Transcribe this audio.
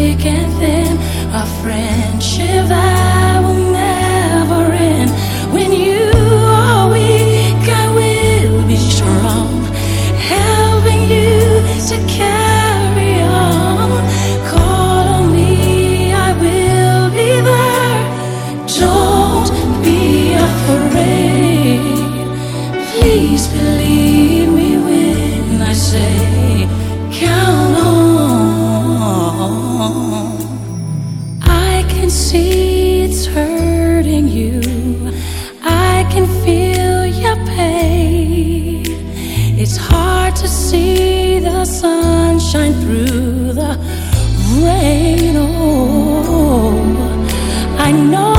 thick and thin, a friendship that will never end. When you are weak, I will be strong, helping you to carry on. Call on me, I will be there. Don't be afraid. Please believe me when I say, count on. I can see it's hurting you. I can feel your pain. It's hard to see the sunshine through the rain. Oh, I know